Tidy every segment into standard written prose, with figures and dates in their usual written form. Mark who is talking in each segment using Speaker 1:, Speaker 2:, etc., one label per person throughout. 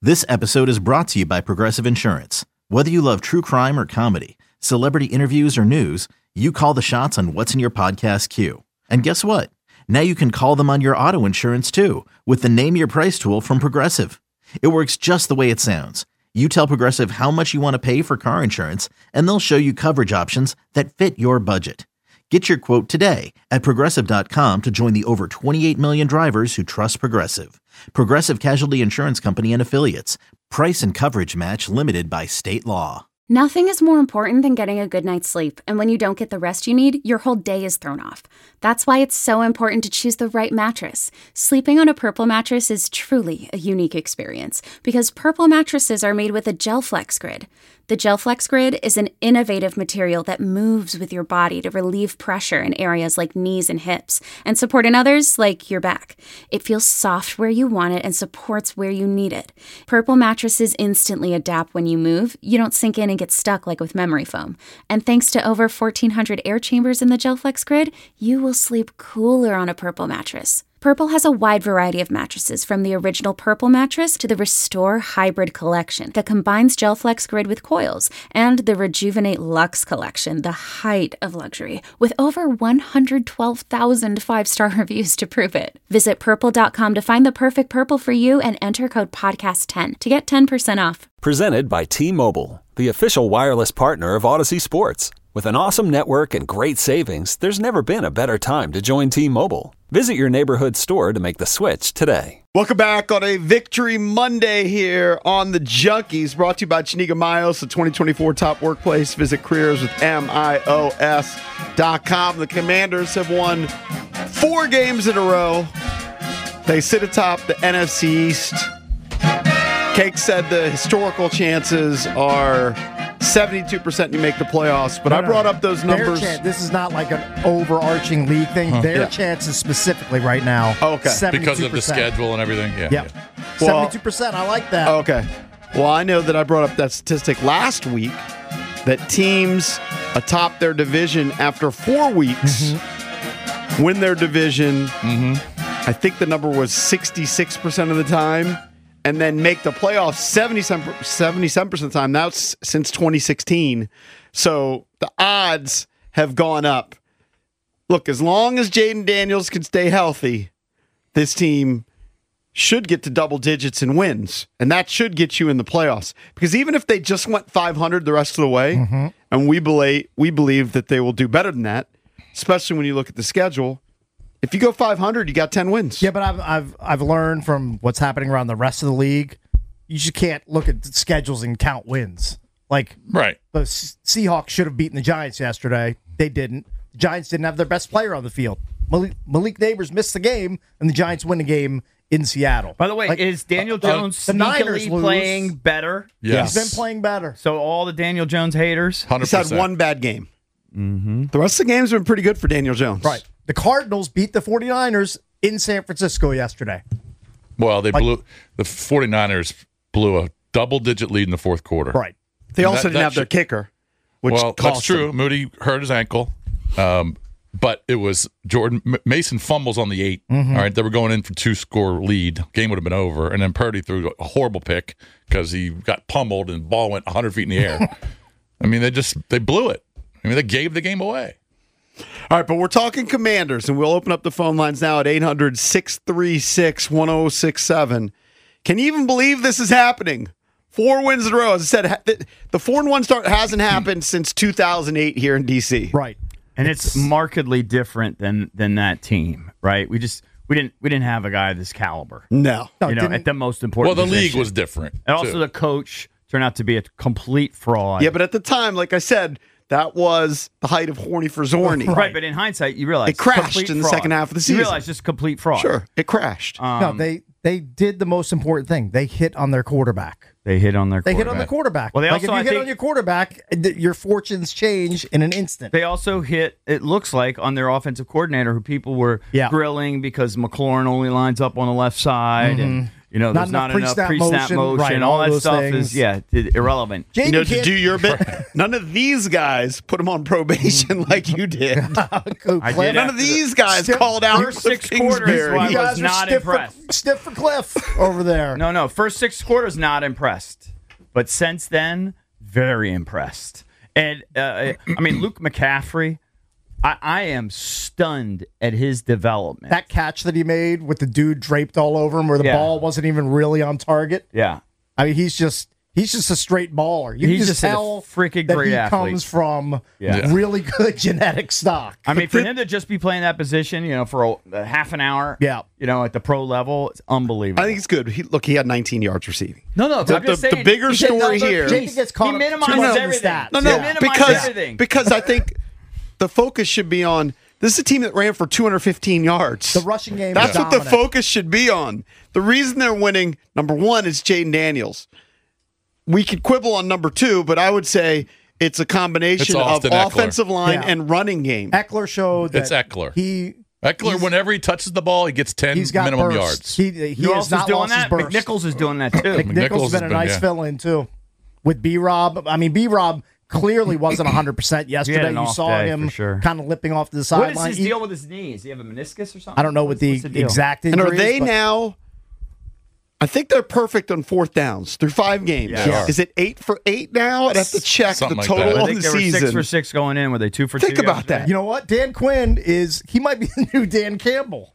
Speaker 1: This episode is brought to you by Progressive Insurance. Whether you love true crime or comedy, celebrity interviews or news, you call the shots on what's in your podcast queue. And guess what? Now you can call them on your auto insurance too with the Name Your Price tool from Progressive. It works just the way it sounds. You tell Progressive how much you want to pay for car insurance, and they'll show you coverage options that fit your budget. Get your quote today at Progressive.com to join the over 28 million drivers who trust Progressive. Progressive Casualty Insurance Company and Affiliates. Price and coverage match limited by state law.
Speaker 2: Nothing is more important than getting a good night's sleep, and when you don't get the rest you need, your whole day is thrown off. That's why it's so important to choose the right mattress. Sleeping on a Purple mattress is truly a unique experience because Purple mattresses are made with a GelFlex Grid. The GelFlex Grid is an innovative material that moves with your body to relieve pressure in areas like knees and hips and support in others like your back. It feels soft where you want it and supports where you need it. Purple mattresses instantly adapt when you move. You don't sink in and get stuck like with memory foam. And thanks to over 1,400 air chambers in the GelFlex Grid, you will sleep cooler on a Purple mattress. Purple has a wide variety of mattresses, from the original Purple mattress to the Restore Hybrid collection that combines GelFlex Grid with coils, and the Rejuvenate Luxe collection, the height of luxury, with over 112,000 five-star reviews to prove it. Visit Purple.com to find the perfect Purple for you and enter code PODCAST10 to get 10% off.
Speaker 3: Presented by T-Mobile, the official wireless partner of Odyssey Sports. With an awesome network and great savings, there's never been a better time to join T-Mobile. Visit your neighborhood store to make the switch today.
Speaker 4: Welcome back on a Victory Monday here on the Junkies, brought to you by Chiniga Miles, the 2024 top workplace. Visit careerswithmios.com. The Commanders have won 4 games in a row. They sit atop the NFC East. Cake said the historical chances are 72% you make the playoffs, but I brought up those numbers.
Speaker 5: This is not like an overarching league thing. Their chances specifically right now.
Speaker 4: Okay.
Speaker 5: 72%.
Speaker 6: Because of the schedule and everything.
Speaker 5: Yeah. 72%. I like that.
Speaker 4: Okay. Well, I know that I brought up that statistic last week that teams atop their division after 4 weeks win their division. I think the number was 66% of the time. And then make the playoffs 77% of the time. That's since 2016. So the odds have gone up. Look, as long as Jaden Daniels can stay healthy, this team should get to double digits in wins. And that should get you in the playoffs. Because even if they just went 500 the rest of the way, and we believe that they will do better than that, especially when you look at the schedule, if you go 500, you got 10 wins.
Speaker 5: Yeah, but I've learned from what's happening around the rest of the league, you just can't look at the schedules and count wins. Like,
Speaker 6: right.
Speaker 5: The Seahawks should have beaten the Giants yesterday. They didn't. The Giants didn't have their best player on the field. Malik Neighbors missed the game, and the Giants win the game in Seattle.
Speaker 7: By the way, is Daniel Jones sneakily playing better?
Speaker 6: Yes.
Speaker 5: He's been playing better.
Speaker 7: So all the Daniel Jones haters?
Speaker 6: 100%.
Speaker 4: He's had one bad game. The rest of the games have been pretty good for Daniel Jones.
Speaker 5: Right. The Cardinals beat the 49ers in San Francisco yesterday.
Speaker 6: Well, the 49ers blew a double-digit lead in the fourth quarter.
Speaker 5: Right.
Speaker 4: They also didn't have their kicker, which
Speaker 6: that's true.
Speaker 4: them.
Speaker 6: Moody hurt his ankle, but it was Jordan Mason fumbles on the 8. All right, they were going in for 2-score lead. Game would have been over, and then Purdy threw a horrible pick because he got pummeled and the ball went 100 feet in the air. I mean, they blew it. I mean, they gave the game away.
Speaker 4: All right, but we're talking Commanders, and we'll open up the phone lines now at 800-636-1067. Can you even believe this is happening? 4 wins in a row. As I said, the 4-1 start hasn't happened since 2008 here in D.C.
Speaker 5: Right.
Speaker 7: And it's markedly different than that team, right? We didn't have a guy of this caliber.
Speaker 4: No.
Speaker 7: At the most important
Speaker 6: Well, the
Speaker 7: position.
Speaker 6: league was different.
Speaker 7: And also the coach turned out to be a complete fraud.
Speaker 4: Yeah, but at the time, like I said, that was the height of horny for Zorny.
Speaker 7: Right, but in hindsight, you realize
Speaker 4: it crashed in the second half of the season.
Speaker 7: You realize just complete fraud.
Speaker 4: Sure, it crashed.
Speaker 5: No, they did the most important thing. They hit on their quarterback.
Speaker 7: They hit on the
Speaker 5: quarterback.
Speaker 7: Well, they
Speaker 5: if
Speaker 7: also,
Speaker 5: you hit on your quarterback, your fortunes change in an instant.
Speaker 7: They also hit, it looks like, on their offensive coordinator, who people were grilling because McLaurin only lines up on the left side, and You know, there's not enough pre-snap motion.
Speaker 5: Right,
Speaker 7: all that
Speaker 5: those
Speaker 7: stuff
Speaker 5: things.
Speaker 7: is irrelevant.
Speaker 5: Jaden
Speaker 4: You know, to
Speaker 5: can't-
Speaker 4: do your bit, none of these guys put him on probation like you did.
Speaker 7: I did
Speaker 4: None of these guys
Speaker 5: Stiff-
Speaker 4: called out
Speaker 7: first
Speaker 4: Cliff
Speaker 7: 6 quarters
Speaker 4: Kingsbury.
Speaker 7: was-
Speaker 5: You guys are
Speaker 7: not
Speaker 5: stiff for,
Speaker 7: impressed.
Speaker 5: stiff for Cliff over there.
Speaker 7: No. First 6 quarters, not impressed. But since then, very impressed. And, I mean, Luke McCaffrey, I am stunned at his development.
Speaker 5: That catch that he made with the dude draped all over him where the
Speaker 7: Yeah.
Speaker 5: ball wasn't even really on target.
Speaker 7: Yeah.
Speaker 5: I mean, he's just a straight baller. You
Speaker 7: He's
Speaker 5: can
Speaker 7: just
Speaker 5: just
Speaker 7: a
Speaker 5: tell
Speaker 7: freaking
Speaker 5: that
Speaker 7: great
Speaker 5: he
Speaker 7: athlete.
Speaker 5: comes from
Speaker 7: Yeah.
Speaker 5: really good genetic stock.
Speaker 7: I mean, for him to just be playing that position, you know, for a half an hour,
Speaker 5: Yeah.
Speaker 7: you know, at the pro level, it's unbelievable.
Speaker 4: I think it's good. He had 19 yards receiving.
Speaker 7: no,
Speaker 4: The,
Speaker 7: I'm just
Speaker 4: the
Speaker 7: saying,
Speaker 4: bigger
Speaker 7: he said
Speaker 4: story
Speaker 7: number-
Speaker 4: here.
Speaker 5: Jaden gets caught
Speaker 7: He
Speaker 5: up
Speaker 7: minimizes
Speaker 5: too much in the
Speaker 7: everything.
Speaker 5: stats.
Speaker 4: No,
Speaker 7: He minimizes everything.
Speaker 4: because I think the focus should be on this is a team that ran for 215 yards.
Speaker 5: The rushing game
Speaker 4: That's
Speaker 5: is
Speaker 4: what the
Speaker 5: dominant.
Speaker 4: focus should be on. The reason they're winning, number one, is Jaden Daniels. We could quibble on number two, but I would say it's a combination
Speaker 6: It's
Speaker 4: of
Speaker 6: Austin Eckler.
Speaker 4: offensive line
Speaker 5: Yeah.
Speaker 4: and running game.
Speaker 5: Eckler showed that
Speaker 6: It's Eckler.
Speaker 5: He's-
Speaker 6: Whenever he touches the ball, he gets 10
Speaker 5: he's got
Speaker 6: minimum
Speaker 5: bursts.
Speaker 6: yards.
Speaker 5: He
Speaker 7: Who
Speaker 5: has
Speaker 7: else is
Speaker 5: not
Speaker 7: doing
Speaker 5: lost his
Speaker 7: that?
Speaker 5: burst.
Speaker 7: McNichols is doing that too.
Speaker 5: McNichols
Speaker 6: McNichols
Speaker 5: has been a
Speaker 6: has
Speaker 5: nice
Speaker 6: been, yeah.
Speaker 5: fill-in too. With B-Rob, I mean, B-Rob clearly wasn't 100% yesterday.
Speaker 7: an
Speaker 5: You
Speaker 7: off
Speaker 5: saw
Speaker 7: day,
Speaker 5: him
Speaker 7: for sure.
Speaker 5: kind of lipping off to the
Speaker 7: What is
Speaker 5: sideline.
Speaker 7: his deal with his knee? Does he have a meniscus or something?
Speaker 5: I don't know what the
Speaker 7: What's deal?
Speaker 5: exact
Speaker 4: And
Speaker 5: injury
Speaker 4: are they
Speaker 5: is, but
Speaker 4: now? I think they're perfect on fourth downs through 5 games.
Speaker 7: Yeah, they are.
Speaker 4: Is it 8 for 8 now? I'd have to check
Speaker 6: Something
Speaker 4: the
Speaker 6: like
Speaker 4: total
Speaker 6: that.
Speaker 7: I
Speaker 4: on
Speaker 7: think
Speaker 4: the
Speaker 7: they were
Speaker 4: season.
Speaker 7: 6 for 6 going in. Were they 2 for 2?
Speaker 4: Think about
Speaker 7: yesterday?
Speaker 4: that.
Speaker 5: You know what? Dan Quinn he might be the new Dan Campbell.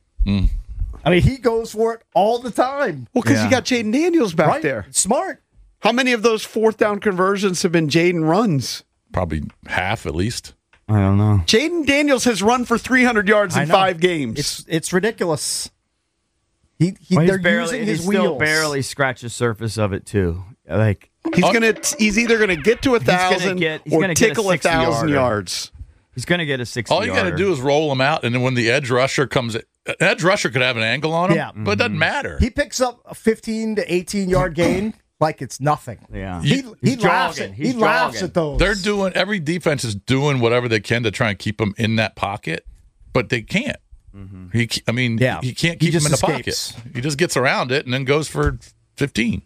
Speaker 5: I mean, he goes for it all the time.
Speaker 4: Well, because
Speaker 7: Yeah.
Speaker 4: you got Jaden Daniels back
Speaker 5: Right?
Speaker 4: there.
Speaker 5: Smart.
Speaker 4: How many of those fourth down conversions have been Jaden runs?
Speaker 6: Probably half at least.
Speaker 7: I don't know.
Speaker 4: Jaden Daniels has run for 300 yards
Speaker 5: I
Speaker 4: in
Speaker 5: know.
Speaker 4: 5 games.
Speaker 5: It's ridiculous. They're using his
Speaker 7: he still
Speaker 5: wheels.
Speaker 7: barely scratched the surface of it too. Like
Speaker 4: He's either gonna get to 1,000
Speaker 7: he's
Speaker 4: or
Speaker 7: gonna get a
Speaker 4: tickle
Speaker 7: 60-yarder.
Speaker 4: 1,000 yards.
Speaker 7: he's going to get a 60.
Speaker 6: All you got to do is roll him out, and then when the edge rusher comes, edge rusher could have an angle on him,
Speaker 5: Yeah.
Speaker 6: but it doesn't matter.
Speaker 5: He picks up a 15 to 18-yard gain like it's nothing.
Speaker 7: Yeah.
Speaker 5: He
Speaker 7: He's
Speaker 5: laughs
Speaker 7: jogging.
Speaker 5: at
Speaker 7: He's
Speaker 5: he laughs
Speaker 7: jogging.
Speaker 5: at those.
Speaker 6: They're doing every defense is doing whatever they can to try and keep him in that pocket, but they can't. He can't
Speaker 5: He
Speaker 6: keep him
Speaker 5: just
Speaker 6: in the
Speaker 5: escapes.
Speaker 6: pocket. He just gets around it and then goes for 15.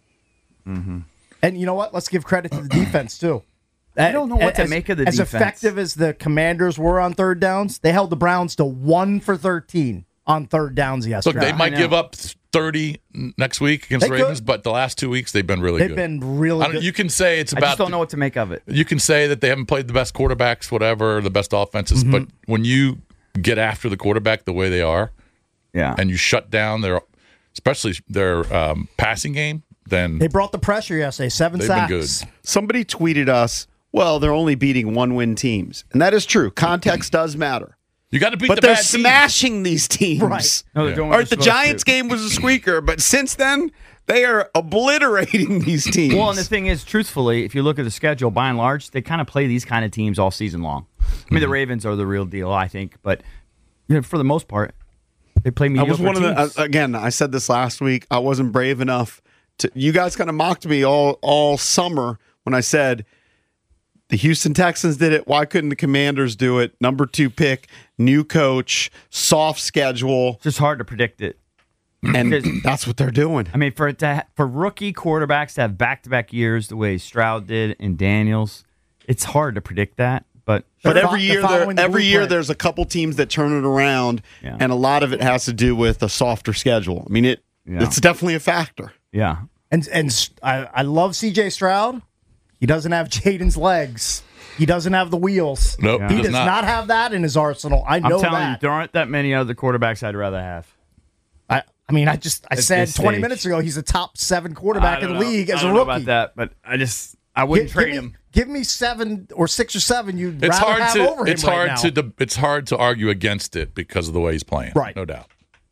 Speaker 5: And you know what? Let's give credit to the defense too.
Speaker 7: I don't know what to make of the
Speaker 5: as
Speaker 7: defense.
Speaker 5: effective as the Commanders were on third downs, they held the Browns to 1 for 13 on third downs
Speaker 6: Look,
Speaker 5: yesterday.
Speaker 6: they might
Speaker 7: know.
Speaker 6: give up 30 next week against
Speaker 5: They
Speaker 6: the Ravens,
Speaker 5: could.
Speaker 6: but the last 2 weeks they've been really
Speaker 5: They've
Speaker 6: good.
Speaker 5: been really good.
Speaker 6: You can say it's
Speaker 7: I
Speaker 6: about.
Speaker 7: just don't know what to make of it.
Speaker 6: You can say that they haven't played the best quarterbacks, whatever, the best offenses,
Speaker 5: Mm-hmm.
Speaker 6: but when you get after the quarterback the way they are,
Speaker 7: Yeah.
Speaker 6: and you shut down especially their passing game, then
Speaker 5: They brought the pressure yesterday. 7
Speaker 6: They've
Speaker 5: sacks.
Speaker 6: been good.
Speaker 4: Somebody tweeted us, well, they're only beating 1-win teams. And that is true. Context does matter.
Speaker 6: you got to beat
Speaker 4: But
Speaker 6: the
Speaker 4: they're
Speaker 6: bad teams.
Speaker 4: smashing these teams.
Speaker 5: Right.
Speaker 7: No, they're doing what
Speaker 4: All
Speaker 7: they're
Speaker 4: right, the
Speaker 7: supposed
Speaker 4: Giants
Speaker 7: to.
Speaker 4: game was a squeaker, but since then, they are obliterating these teams.
Speaker 7: Well, and the thing is, truthfully, if you look at the schedule, by and large, they kind of play these kind of teams all season long. I mean, the Ravens are the real deal, I think, but for the most part, they play
Speaker 4: I
Speaker 7: mediocre
Speaker 4: was one
Speaker 7: teams.
Speaker 4: of the again. I said this last week. I wasn't brave enough to. You guys kind of mocked me all summer when I said the Houston Texans did it. Why couldn't the Commanders do it? Number 2 pick, new coach, soft schedule,
Speaker 7: It's just hard to predict it.
Speaker 4: and that's what they're doing.
Speaker 7: I mean, for rookie quarterbacks to have back-to-back years the way Stroud did and Daniels, it's hard to predict that. But
Speaker 4: But
Speaker 5: They're
Speaker 4: every year,
Speaker 5: following the
Speaker 4: every year,
Speaker 5: blueprint.
Speaker 4: there's a couple teams that turn it around,
Speaker 7: Yeah.
Speaker 4: and a lot of it has to do with a softer schedule. I mean,
Speaker 7: Yeah.
Speaker 4: it's definitely a factor.
Speaker 7: yeah,
Speaker 5: And I love C.J. Stroud. He doesn't have Jaden's legs. He doesn't have the wheels.
Speaker 6: Nope,
Speaker 5: He
Speaker 6: he
Speaker 5: does
Speaker 6: does
Speaker 5: not have that in his arsenal. I know
Speaker 7: I'm telling you,
Speaker 5: that.
Speaker 7: there aren't that many other quarterbacks I'd rather have.
Speaker 5: I mean, I said
Speaker 7: this
Speaker 5: 20
Speaker 7: stage.
Speaker 5: minutes ago he's a top 7 quarterback in the league as
Speaker 7: I
Speaker 5: a
Speaker 7: don't know
Speaker 5: rookie.
Speaker 7: about that, but I wouldn't trade
Speaker 5: me,
Speaker 7: him.
Speaker 5: Give me 7 or 6 or 7. You'd
Speaker 6: It's
Speaker 5: rather
Speaker 6: hard
Speaker 5: have
Speaker 6: to
Speaker 5: over him right now.
Speaker 6: it's hard to argue against it because of the way he's playing.
Speaker 5: Right.
Speaker 6: No doubt.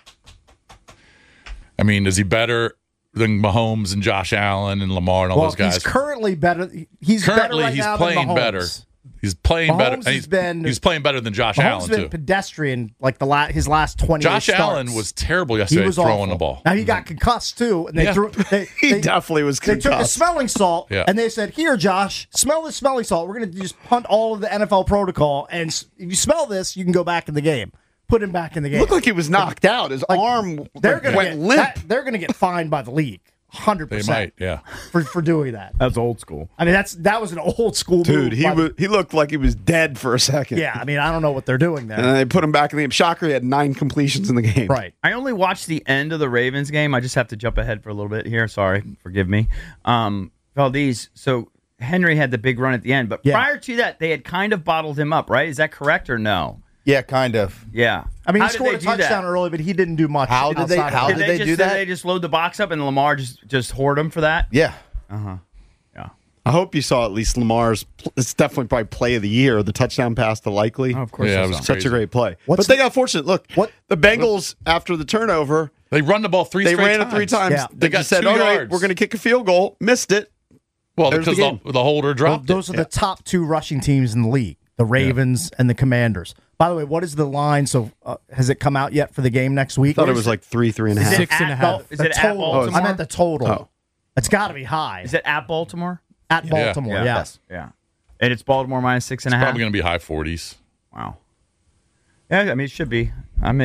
Speaker 6: I mean, is he better than Mahomes and Josh Allen and Lamar and all
Speaker 5: Well,
Speaker 6: those guys?
Speaker 5: he's currently better. He's better
Speaker 6: Currently,
Speaker 5: right
Speaker 6: he's
Speaker 5: now
Speaker 6: playing
Speaker 5: than Mahomes.
Speaker 6: better. He's playing better.
Speaker 5: Mahomes
Speaker 6: and
Speaker 5: has been-
Speaker 6: he's playing better than Josh
Speaker 5: Mahomes
Speaker 6: Allen
Speaker 5: has been
Speaker 6: too.
Speaker 5: pedestrian like his last 28
Speaker 6: Josh
Speaker 5: starts.
Speaker 6: Allen was terrible
Speaker 5: He
Speaker 6: yesterday
Speaker 5: was
Speaker 6: throwing
Speaker 5: awful.
Speaker 6: the ball.
Speaker 5: Now he got concussed too, and they
Speaker 6: Yeah.
Speaker 5: threw.
Speaker 4: He definitely was
Speaker 5: They took a
Speaker 4: concussed.
Speaker 5: smelling salt,
Speaker 6: Yeah.
Speaker 5: and they said, "Here, Josh, smell this smelling salt. We're going to just punt all of the NFL protocol, and if you smell this, you can go back in the game." put him back in the game.
Speaker 4: Looked like he was knocked out. His arm went limp.
Speaker 5: They're going to get fined by the league, 100%.
Speaker 6: They might, yeah.
Speaker 5: For doing that.
Speaker 7: That's old school.
Speaker 5: I mean, that was an old school
Speaker 4: Dude,
Speaker 5: move.
Speaker 4: he looked like he was dead for a second.
Speaker 5: Yeah, I mean, I don't know what they're doing there.
Speaker 4: And then they put him back in the game. Shocker, he had 9 completions in the game.
Speaker 5: Right.
Speaker 7: I only watched the end of the Ravens game. I just have to jump ahead for a little bit here. Sorry, forgive me. Valdez, so Henry had the big run at the end, but prior to that, they had kind of bottled him up, right? Is that correct or no?
Speaker 8: Yeah, kind of.
Speaker 7: Yeah.
Speaker 5: I mean,
Speaker 7: How
Speaker 5: he
Speaker 7: did
Speaker 5: scored
Speaker 7: they
Speaker 5: a
Speaker 7: do
Speaker 5: touchdown
Speaker 7: that?
Speaker 5: early, but he didn't do much.
Speaker 8: How did they do that?
Speaker 7: Did they just load the box up and Lamar just hoard him for that?
Speaker 8: Yeah.
Speaker 7: Yeah.
Speaker 4: I hope you saw at least Lamar's. It's definitely probably play of the year. The touchdown pass to Likely.
Speaker 7: Oh, of course.
Speaker 6: Yeah,
Speaker 7: I
Speaker 6: it was
Speaker 7: saw.
Speaker 4: Such
Speaker 6: crazy.
Speaker 4: a great play.
Speaker 5: What's
Speaker 4: But they got fortunate. Look,
Speaker 5: What-
Speaker 4: the Bengals, after the turnover,
Speaker 6: They run the ball
Speaker 4: they ran it 3 times.
Speaker 5: Yeah.
Speaker 4: They
Speaker 6: got
Speaker 4: just said,
Speaker 6: 2
Speaker 4: all right,
Speaker 6: yards.
Speaker 4: we're going to kick a field goal. Missed it.
Speaker 6: Well,
Speaker 4: There's
Speaker 6: because
Speaker 4: the game.
Speaker 6: the holder dropped
Speaker 5: Those
Speaker 6: it.
Speaker 5: are the top 2 rushing teams in the league, the Ravens and the Commanders. By the way, what is the line? So has it come out yet for the game next week?
Speaker 4: I thought it was like 3.5.
Speaker 7: Is it
Speaker 5: 6.5.
Speaker 7: at, is
Speaker 5: The
Speaker 7: it at
Speaker 5: total.
Speaker 7: Baltimore?
Speaker 5: I meant the total.
Speaker 4: Oh.
Speaker 5: It's got to be high.
Speaker 7: Is it at Baltimore?
Speaker 5: At Baltimore,
Speaker 7: Yeah.
Speaker 5: yes.
Speaker 7: Yeah. And it's Baltimore minus 6.5.
Speaker 6: Probably going to be high 40s.
Speaker 7: Wow. Yeah, I mean it should be.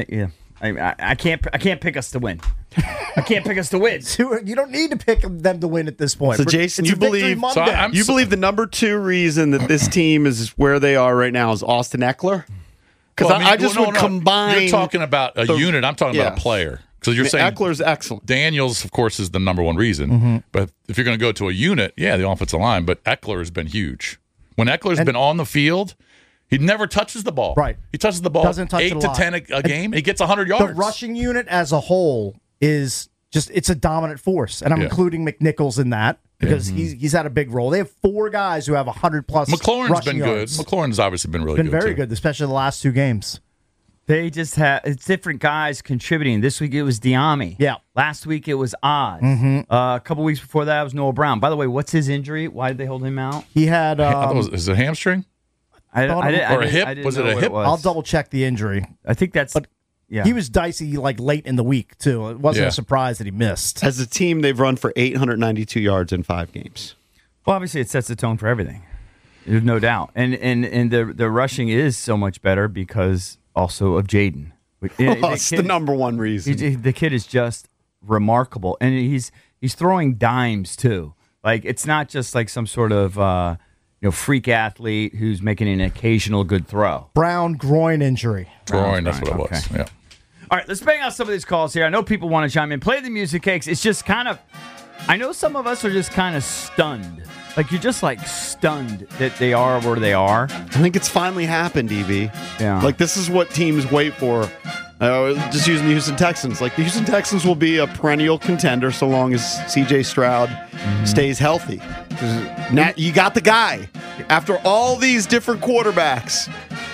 Speaker 7: I can't pick us to win. I can't pick us to win.
Speaker 5: You don't need to pick them to win at this point.
Speaker 4: So, Jason,
Speaker 5: It's
Speaker 4: you
Speaker 5: a Victory
Speaker 4: believe-
Speaker 5: Monday.
Speaker 6: So I'm-
Speaker 4: You believe the number 2 reason that this team is where they are right now is Austin Eckler? Because
Speaker 6: Well,
Speaker 4: I just
Speaker 6: no,
Speaker 4: would
Speaker 6: no.
Speaker 4: combine.
Speaker 6: You're talking about a unit. I'm talking about
Speaker 4: yeah.
Speaker 6: a player. Because you're
Speaker 4: I mean,
Speaker 6: saying
Speaker 4: Eckler's excellent.
Speaker 6: Daniels, of course, is the number one reason.
Speaker 5: Mm-hmm.
Speaker 6: But if you're going to go to a unit, yeah, the offensive line. But Eckler has been huge. When Eckler's been on the field, he never touches the ball.
Speaker 5: Right.
Speaker 6: He touches the ball
Speaker 5: Doesn't touch it
Speaker 6: 8
Speaker 5: a
Speaker 6: to
Speaker 5: lot.
Speaker 6: 10 a game. He gets 100 yards.
Speaker 5: The rushing unit as a whole is just, it's a dominant force. And I'm
Speaker 6: Yeah.
Speaker 5: including McNichols in that because he's had a big role. They have 4 guys who have 100-plus
Speaker 6: McLaurin's
Speaker 5: rushing
Speaker 6: been
Speaker 5: yards.
Speaker 6: good. McLaurin's obviously been really
Speaker 5: Been
Speaker 6: good.
Speaker 5: very
Speaker 6: too.
Speaker 5: good, especially the last 2 games.
Speaker 7: They just have it's different guys contributing. This week it was Diami.
Speaker 5: Yeah.
Speaker 7: Last week it was Oz. A couple weeks before that it was Noah Brown. By the way, what's his injury? Why did they hold him out?
Speaker 5: He had.
Speaker 6: I thought is it a hamstring?
Speaker 7: I didn't-
Speaker 6: Or a hip?
Speaker 7: I didn't
Speaker 6: Was it
Speaker 7: know
Speaker 6: a
Speaker 7: what
Speaker 6: hip?
Speaker 7: was.
Speaker 5: I'll double check the injury.
Speaker 7: I think that's. Yeah.
Speaker 5: He was dicey like late in the week too. It wasn't
Speaker 6: Yeah.
Speaker 5: a surprise that he missed.
Speaker 4: As a team, they've run for 892 yards in 5 games.
Speaker 7: Well, obviously, it sets the tone for everything. There's no doubt, and the rushing is so much better because also of Jaden.
Speaker 4: That's the number one reason.
Speaker 7: The kid is just remarkable, and he's throwing dimes too. Like it's not just like some sort of freak athlete who's making an occasional good throw.
Speaker 5: Brown groin injury.
Speaker 6: Groin, that's what it was.
Speaker 7: Okay.
Speaker 6: Yeah.
Speaker 7: All right, let's bang out some of these calls here. I know people want to chime in. Play the music, Cakes. It's just kind of, I know some of us are just kind of stunned. Like you're just like stunned that they are where they are.
Speaker 4: I think it's finally happened, EB.
Speaker 7: Yeah.
Speaker 4: Like, this is what teams wait for. Just using the Houston Texans. Like, the Houston Texans will be a perennial contender so long as CJ Stroud stays healthy. Now, you got the guy. After all these different quarterbacks,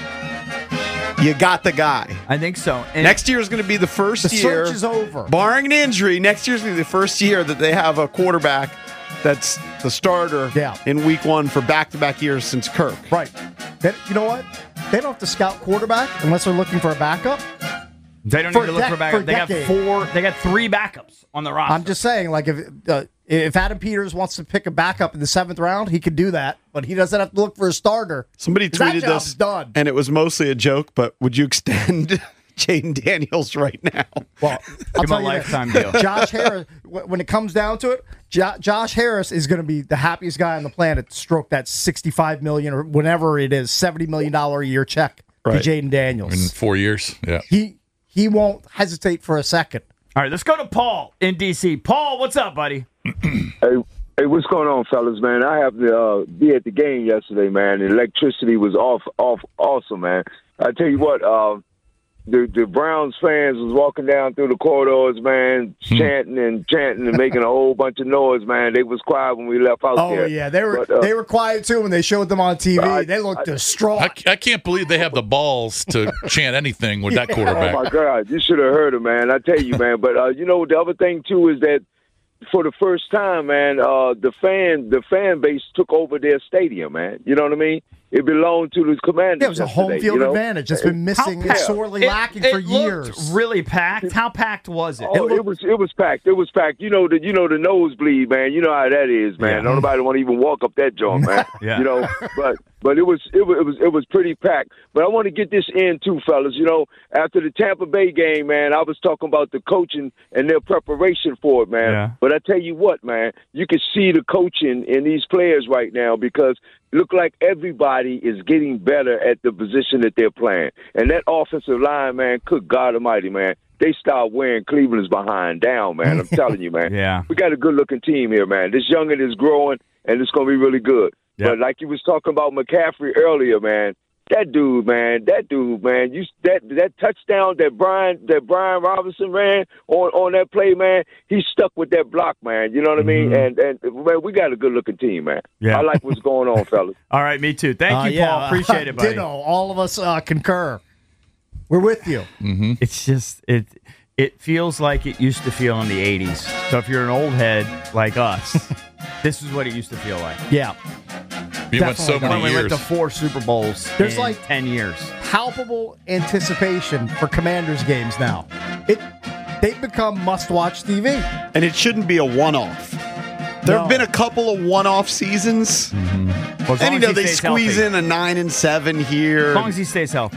Speaker 4: you got the guy.
Speaker 7: I think so. And
Speaker 4: Next year is going to be the first
Speaker 5: The
Speaker 4: year.
Speaker 5: search is over.
Speaker 4: Barring an injury, next year's going to be the first year that they have a quarterback that's the starter in week 1 for back-to-back years since Kirk.
Speaker 5: Right. You know what? They don't have to scout quarterback unless they're looking for a backup.
Speaker 7: they don't
Speaker 5: for
Speaker 7: need to look
Speaker 5: dec-
Speaker 7: for backup.
Speaker 5: for
Speaker 7: They got
Speaker 5: decade.
Speaker 7: They got 3 backups on the roster.
Speaker 5: I'm just saying, like if Adam Peters wants to pick a backup in the 7th round, he could do that, but he doesn't have to look for a starter.
Speaker 4: Somebody
Speaker 5: 'Cause that
Speaker 4: tweeted
Speaker 5: job's
Speaker 4: this,
Speaker 5: done.
Speaker 4: and it was mostly a joke, but would you extend Jaden Daniels right now?
Speaker 5: Well, I'll
Speaker 7: Give him
Speaker 5: tell
Speaker 7: a
Speaker 5: you
Speaker 7: lifetime
Speaker 5: this.
Speaker 7: deal.
Speaker 5: Josh Harris, when it comes down to it, Josh Harris is going to be the happiest guy on the planet to stroke that $65 million or whatever it is, $70 million a year check
Speaker 4: Right.
Speaker 5: to Jaden Daniels.
Speaker 6: In 4 years. Yeah.
Speaker 5: He won't hesitate for a second.
Speaker 7: All right, let's go to Paul in D.C. Paul, what's up, buddy?
Speaker 9: Hey, what's going on, fellas, man? I have to be at the game yesterday, man. The electricity was awesome, man. I tell you what, the Browns fans was walking down through the corridors, man, chanting and making a whole bunch of noise, man. They was quiet when we left out there.
Speaker 5: Oh yeah, they were quiet too when they showed them on TV. They looked distraught.
Speaker 6: I can't believe they have the balls to chant anything with that
Speaker 9: Oh
Speaker 6: quarterback.
Speaker 9: my God, you should have heard him, man. I tell you, man. But the other thing too is that for the first time, man, the fan base took over their stadium, man. You know what I mean? it belonged to the Commanders.
Speaker 5: Yeah, it was a home
Speaker 9: yesterday,
Speaker 5: field
Speaker 9: you know?
Speaker 5: advantage. It's been missing. It's sorely lacking for years.
Speaker 7: It looked really packed. How packed was it?
Speaker 9: Oh, it was packed. It was packed. You know the nosebleed, man. You know how that is, man.
Speaker 7: Yeah.
Speaker 9: Nobody want to even walk up that joint, man.
Speaker 7: Yeah.
Speaker 9: You know, but it was pretty packed. But I want to get this in too, fellas. You know, after the Tampa Bay game, man, I was talking about the coaching and their preparation for it, man.
Speaker 7: Yeah.
Speaker 9: But I tell you what, man, you can see the coaching in these players right now because it look like everybody is getting better at the position that they're playing. And that offensive line, man, good God Almighty, man. They start wearing Cleveland's behind down, man. I'm telling you, man.
Speaker 7: Yeah.
Speaker 9: We got a good-looking team here, man. This youngin is growing, and it's going to be really good.
Speaker 7: Yeah.
Speaker 9: But like you was talking about McCaffrey earlier, man, that dude, man, that touchdown that Brian Robinson ran on that play, man, he stuck with that block, man. You know what I mean? And man, we got a good-looking team, man.
Speaker 7: Yeah.
Speaker 9: I like what's going on, fellas.
Speaker 7: All right, me too. Thank you, Paul. Appreciate it, buddy.
Speaker 5: Ditto. All of us concur. We're with you.
Speaker 6: Mm-hmm.
Speaker 7: It's just it feels like it used to feel in the 80s. So if you're an old head like us, this is what it used to feel like.
Speaker 5: Yeah.
Speaker 6: We went so
Speaker 5: Definitely.
Speaker 6: many
Speaker 7: We went
Speaker 6: years.
Speaker 7: to 4 Super Bowls
Speaker 5: There's
Speaker 7: in
Speaker 5: like
Speaker 7: 10 years.
Speaker 5: Palpable anticipation for Commanders games now. They've become must-watch TV.
Speaker 4: And it shouldn't be a one-off. There have been a couple of one-off seasons.
Speaker 7: Well, as long
Speaker 4: And,
Speaker 7: as he
Speaker 4: they
Speaker 7: stays
Speaker 4: squeeze
Speaker 7: healthy.
Speaker 4: in a 9-7 here.
Speaker 7: As long as he stays healthy.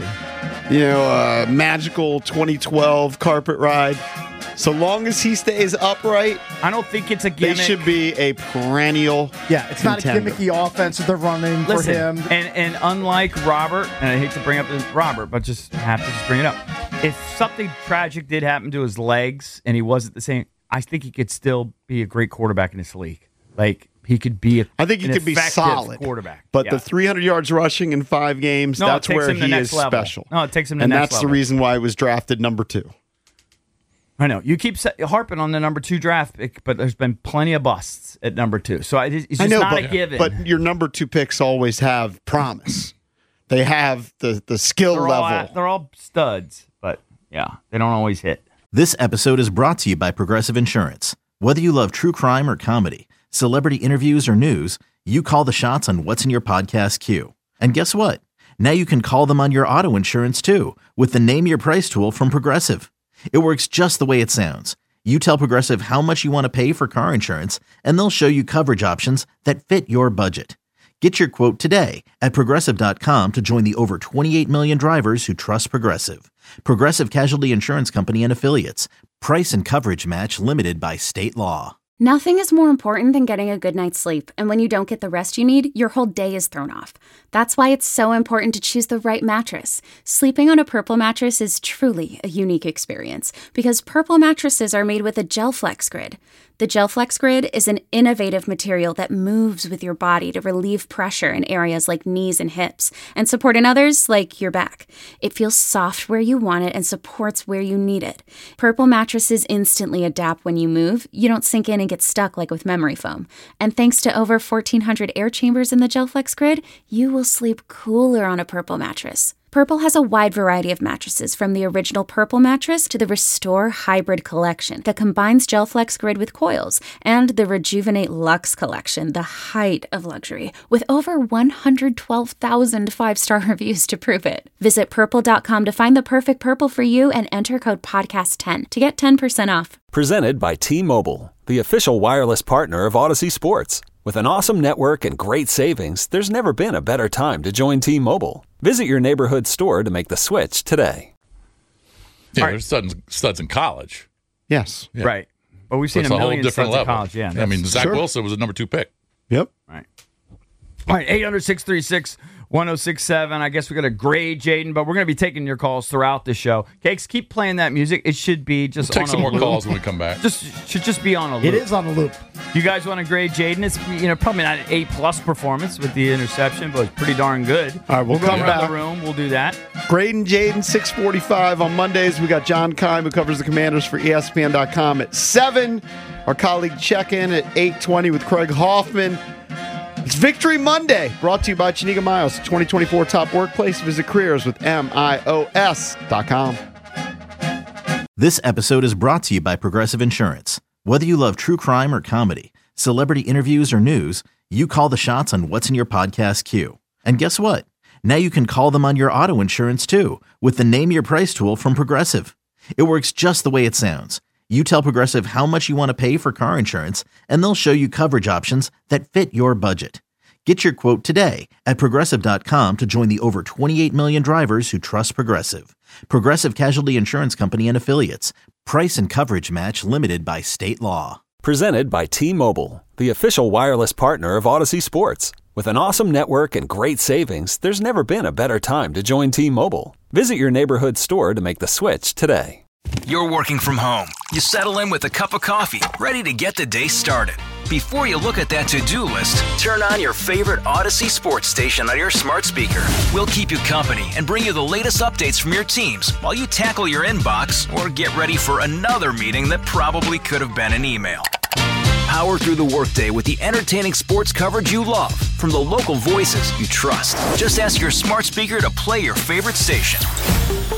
Speaker 4: Magical 2012 carpet ride. So long as he stays upright,
Speaker 7: I don't think it's a
Speaker 4: they
Speaker 7: gimmick.
Speaker 4: should be a perennial
Speaker 5: Yeah, it's
Speaker 4: contender.
Speaker 5: not a gimmicky offense that they're running
Speaker 7: Listen,
Speaker 5: for him.
Speaker 7: and unlike Robert, and I hate to bring up Robert, but just have to bring it up. If something tragic did happen to his legs and he wasn't the same, I think he could still be a great quarterback in this league. Like, he could be
Speaker 4: I think he
Speaker 7: an
Speaker 4: could be
Speaker 7: effective
Speaker 4: solid
Speaker 7: quarterback.
Speaker 4: But
Speaker 7: Yeah.
Speaker 4: the 300 yards rushing in 5 games,
Speaker 7: No, it
Speaker 4: that's
Speaker 7: takes
Speaker 4: where
Speaker 7: him to
Speaker 4: he
Speaker 7: next
Speaker 4: is
Speaker 7: level.
Speaker 4: special.
Speaker 7: No, it takes him to
Speaker 4: and
Speaker 7: next
Speaker 4: that's the
Speaker 7: level.
Speaker 4: reason why he was drafted number 2.
Speaker 7: I know. You keep harping on the number 2 draft pick, but there's been plenty of busts at number 2. So it's just not a given.
Speaker 4: But your number 2 picks always have promise. They have the skill level.
Speaker 7: They're all studs, but yeah, they don't always hit.
Speaker 1: This episode is brought to you by Progressive Insurance. Whether you love true crime or comedy, celebrity interviews or news, you call the shots on what's in your podcast queue. And guess what? Now you can call them on your auto insurance too with the Name Your Price tool from Progressive. It works just the way it sounds. You tell Progressive how much you want to pay for car insurance, and they'll show you coverage options that fit your budget. Get your quote today at Progressive.com to join the over 28 million drivers who trust Progressive. Progressive Casualty Insurance Company and Affiliates. Price and coverage match limited by state law.
Speaker 2: Nothing is more important than getting a good night's sleep, and when you don't get the rest you need, your whole day is thrown off. That's why it's so important to choose the right mattress. Sleeping on a Purple mattress is truly a unique experience because Purple mattresses are made with a GelFlex Grid. The GelFlex Grid is an innovative material that moves with your body to relieve pressure in areas like knees and hips and support in others like your back. It feels soft where you want it and supports where you need it. Purple mattresses instantly adapt when you move. You don't sink in and get stuck like with memory foam. And thanks to over 1,400 air chambers in the GelFlex Grid, you will sleep cooler on a Purple mattress. Purple has a wide variety of mattresses, from the original Purple mattress to the Restore Hybrid collection that combines GelFlex Grid with coils, and the Rejuvenate Luxe collection, the height of luxury, with over 112,000 five-star reviews to prove it. Visit Purple.com to find the perfect Purple for you and enter code PODCAST10 to get 10% off.
Speaker 3: Presented by T-Mobile, the official wireless partner of Odyssey Sports. With an awesome network and great savings, there's never been a better time to join T-Mobile. Visit your neighborhood store to make the switch today.
Speaker 6: Yeah,
Speaker 7: All right.
Speaker 6: there's studs in college.
Speaker 4: Yes.
Speaker 6: Yeah.
Speaker 7: Right. But we've seen
Speaker 6: It's
Speaker 7: a
Speaker 6: a whole
Speaker 7: million
Speaker 6: different
Speaker 7: studs in
Speaker 6: level.
Speaker 7: college. Yeah.
Speaker 6: I mean,
Speaker 7: that's-
Speaker 6: Zach
Speaker 4: Sure.
Speaker 6: Wilson was a number 2 pick.
Speaker 4: Yep.
Speaker 7: Right. All right, 800-636-1067. I guess we got to grade Jaden, but we're going to be taking your calls throughout the show. Cakes, keep playing that music. It should be just
Speaker 6: We'll
Speaker 7: on
Speaker 6: take some
Speaker 7: a
Speaker 6: more
Speaker 7: loop.
Speaker 6: calls when we come back.
Speaker 7: Should just be on a loop.
Speaker 5: It is on a loop.
Speaker 7: You guys want to grade Jaden? It's probably not an A+ performance with the interception, but it's pretty darn good.
Speaker 4: All right, we'll
Speaker 7: go
Speaker 4: come
Speaker 7: around
Speaker 4: back.
Speaker 7: the room. We'll do that.
Speaker 4: Graydon Jaden, 6:45 on Mondays. We got John Keim, who covers the Commanders for ESPN.com at 7. Our colleague check-in at 8:20 with Craig Hoffman. It's Victory Monday, brought to you by Chiniga Miles, 2024 Top Workplace. Visit careers with MIOS.com.
Speaker 1: This episode is brought to you by Progressive Insurance. Whether you love true crime or comedy, celebrity interviews or news, you call the shots on what's in your podcast queue. And guess what? Now you can call them on your auto insurance too with the Name Your Price tool from Progressive. It works just the way it sounds. You tell Progressive how much you want to pay for car insurance, and they'll show you coverage options that fit your budget. Get your quote today at Progressive.com to join the over 28 million drivers who trust Progressive. Progressive Casualty Insurance Company and Affiliates. Price and coverage match limited by state law.
Speaker 3: Presented by T-Mobile, the official wireless partner of Odyssey Sports. With an awesome network and great savings, there's never been a better time to join T-Mobile. Visit your neighborhood store to make the switch today.
Speaker 10: You're working from home. You settle in with a cup of coffee, ready to get the day started. Before you look at that to-do list, turn on your favorite Odyssey sports station on your smart speaker. We'll keep you company and bring you the latest updates from your teams while you tackle your inbox or get ready for another meeting that probably could have been an email. Power through the workday with the entertaining sports coverage you love from the local voices you trust. Just ask your smart speaker to play your favorite station.